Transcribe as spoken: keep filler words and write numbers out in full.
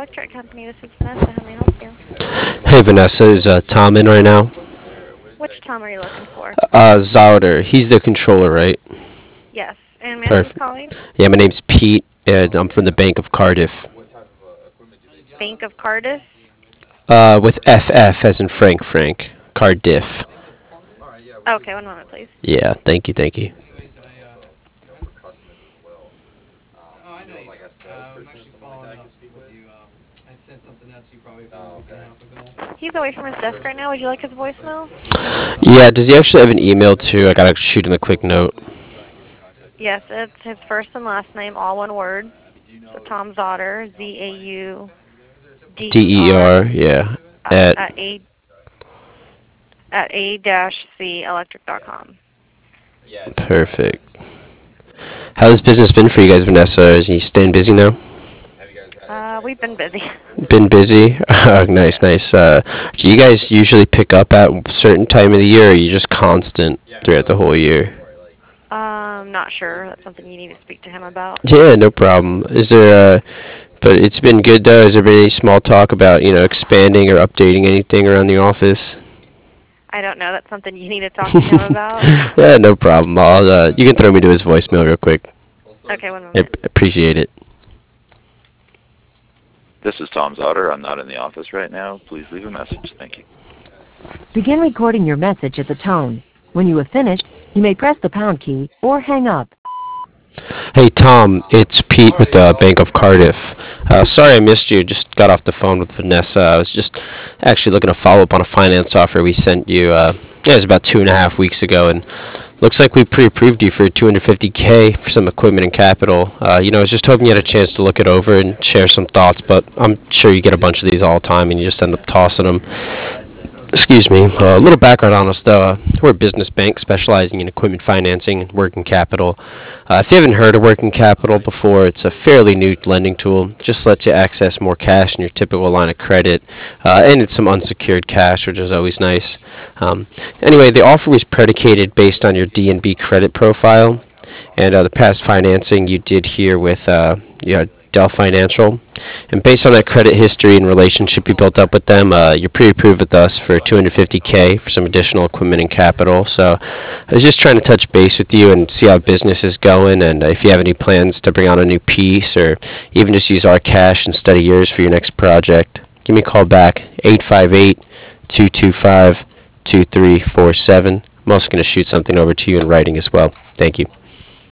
Electric Company. This is Vanessa. How may I help you? Hey Vanessa, is uh, Tom in right now? Which Tom are you looking for? Uh, Zouder, he's the controller, right? Yes. And may I ask who's Perfect. calling? Yeah, my name's Pete, and I'm from the Bank of Cardiff. Bank of Cardiff. Uh, with F F as in Frank Frank. Cardiff. Okay, one moment, please. Yeah, thank you, thank you. He's away from his desk right now. Would you like his voicemail? Yeah, does he actually have an email too? I gotta shoot him a quick note. Yes, it's his first and last name, all one word. So Tom Zotter, Z A U D E D E R, R, yeah. uh, At at a at a dash c electric dot com. perfect. How's business been for you guys, Vanessa? Is he staying busy now? Uh, we've been busy. Been busy? Oh, nice, nice. Uh, do you guys usually pick up at a certain time of the year, or are you just constant throughout the whole year? Um, not sure. That's something you need to speak to him about. Yeah, no problem. Is there, uh, but it's been good though. Has there been any small talk about, you know, expanding or updating anything around the office? I don't know. That's something you need to talk to him about. Yeah, no problem. I'll, uh, you can throw me to his voicemail real quick. Okay, one I moment. appreciate it. This is Tom Zotter. I'm not in the office right now. Please leave a message. Thank you. Begin recording your message at the tone. When you have finished, you may press the pound key or hang up. Hey Tom, it's Pete with the Bank of Cardiff. Uh, sorry I missed you. Just got off the phone with Vanessa. I was just actually looking to follow up on a finance offer we sent you. Uh, yeah, it was about two and a half weeks ago, and looks like we pre-approved you for two hundred fifty k for some equipment and capital. Uh, you know, I was just hoping you had a chance to look it over and share some thoughts, but I'm sure you get a bunch of these all the time, and you just end up tossing them. Excuse me. Uh, a little background on us, though. Uh, we're a business bank specializing in equipment financing and working capital. Uh, if you haven't heard of working capital before, it's a fairly new lending tool. Just lets you access more cash in your typical line of credit, uh, and it's some unsecured cash, which is always nice. Um, anyway, the offer was predicated based on your D and B credit profile and uh, the past financing you did here with uh, yeah, Dell Financial. And based on that credit history and relationship you built up with them, uh, you're pre-approved with us for two hundred fifty k for some additional equipment and capital. So I was just trying to touch base with you and see how business is going, and if you have any plans to bring on a new piece, or even just use our cash instead of yours for your next project. Give me a call back, eight five eight, two two five, two three four seven. I'm also going to shoot something over to you in writing as well. Thank you.